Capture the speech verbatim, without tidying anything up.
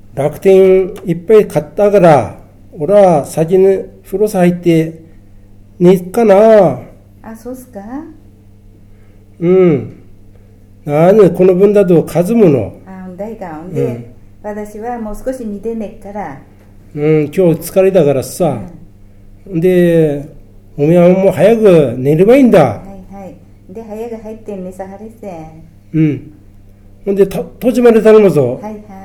楽天いっぱい買ったから、俺は先に風呂入って寝っかな。 あ、そうっすか。 うん。なに、この分だと数むの。 あ、ほんだいか。ほんで、うん、私はもう少し見てねっから。 うん、今日疲れたからさ。うん、で、おめはもう早く寝ればいいんだ。 はいはい。で、早く入って寝さはれせ。 うん。ほんで、と、閉じまで頼むぞ。 はいはい。